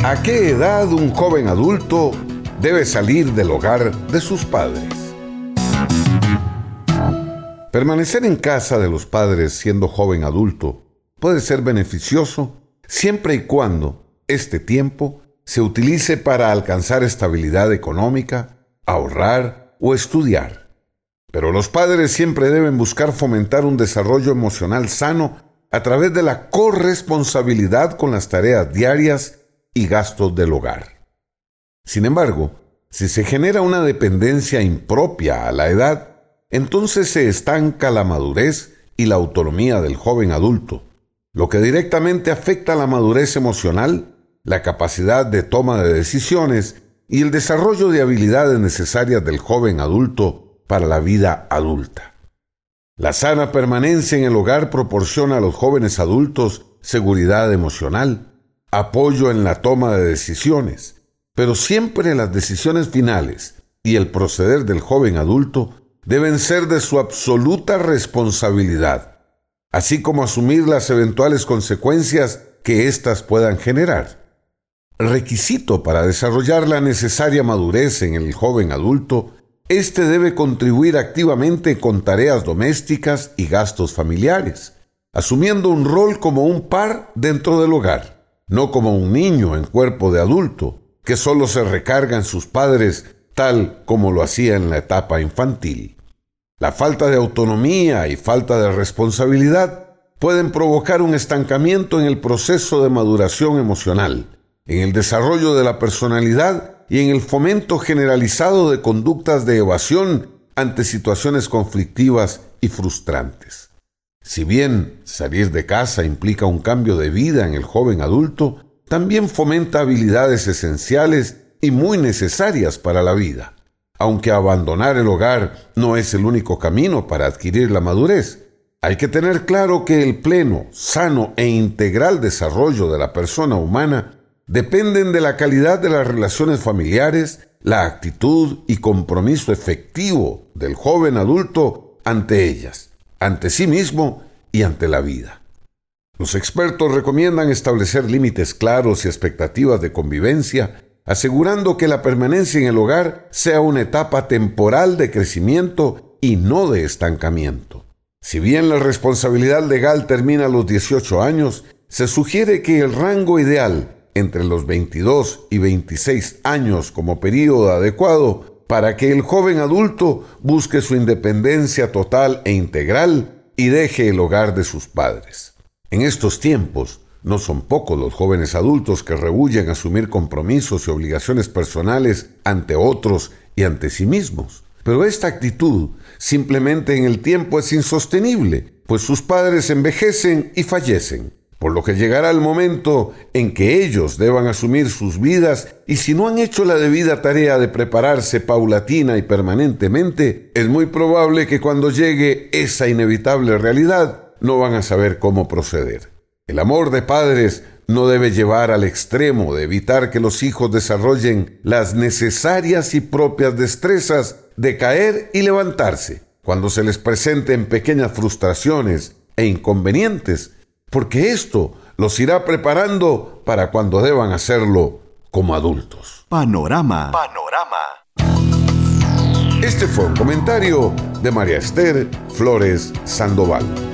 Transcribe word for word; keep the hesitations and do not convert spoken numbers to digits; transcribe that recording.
¿A qué edad un joven adulto debe salir del hogar de sus padres? Permanecer en casa de los padres siendo joven adulto puede ser beneficioso siempre y cuando este tiempo se utilice para alcanzar estabilidad económica, ahorrar o estudiar. Pero los padres siempre deben buscar fomentar un desarrollo emocional sano a través de la corresponsabilidad con las tareas diarias y gastos del hogar. Sin embargo, si se genera una dependencia impropia a la edad, entonces se estanca la madurez y la autonomía del joven adulto, lo que directamente afecta la madurez emocional, la capacidad de toma de decisiones y el desarrollo de habilidades necesarias del joven adulto para la vida adulta. La sana permanencia en el hogar proporciona a los jóvenes adultos seguridad emocional, apoyo en la toma de decisiones, pero siempre las decisiones finales y el proceder del joven adulto deben ser de su absoluta responsabilidad, así como asumir las eventuales consecuencias que éstas puedan generar. Requisito para desarrollar la necesaria madurez en el joven adulto, éste debe contribuir activamente con tareas domésticas y gastos familiares, asumiendo un rol como un par dentro del hogar, no como un niño en cuerpo de adulto, que solo se recarga en sus padres tal como lo hacía en la etapa infantil. La falta de autonomía y falta de responsabilidad pueden provocar un estancamiento en el proceso de maduración emocional, en el desarrollo de la personalidad y en el fomento generalizado de conductas de evasión ante situaciones conflictivas y frustrantes. Si bien salir de casa implica un cambio de vida en el joven adulto, también fomenta habilidades esenciales y muy necesarias para la vida. Aunque abandonar el hogar no es el único camino para adquirir la madurez, hay que tener claro que el pleno, sano e integral desarrollo de la persona humana dependen de la calidad de las relaciones familiares, la actitud y compromiso efectivo del joven adulto ante ellas, ante sí mismo y ante la vida. Los expertos recomiendan establecer límites claros y expectativas de convivencia, asegurando que la permanencia en el hogar sea una etapa temporal de crecimiento y no de estancamiento. Si bien la responsabilidad legal termina a los dieciocho años, se sugiere que el rango ideal entre los veintidós y veintiséis años como período adecuado para que el joven adulto busque su independencia total e integral y deje el hogar de sus padres. En estos tiempos, no son pocos los jóvenes adultos que rehúyen asumir compromisos y obligaciones personales ante otros y ante sí mismos. Pero esta actitud simplemente en el tiempo es insostenible, pues sus padres envejecen y fallecen, por lo que llegará el momento en que ellos deban asumir sus vidas y si no han hecho la debida tarea de prepararse paulatina y permanentemente, es muy probable que cuando llegue esa inevitable realidad no van a saber cómo proceder. El amor de padres no debe llevar al extremo de evitar que los hijos desarrollen las necesarias y propias destrezas de caer y levantarse cuando se les presenten pequeñas frustraciones e inconvenientes, porque esto los irá preparando para cuando deban hacerlo como adultos. Panorama. Panorama. Este fue un comentario de María Esther Flores Sandoval.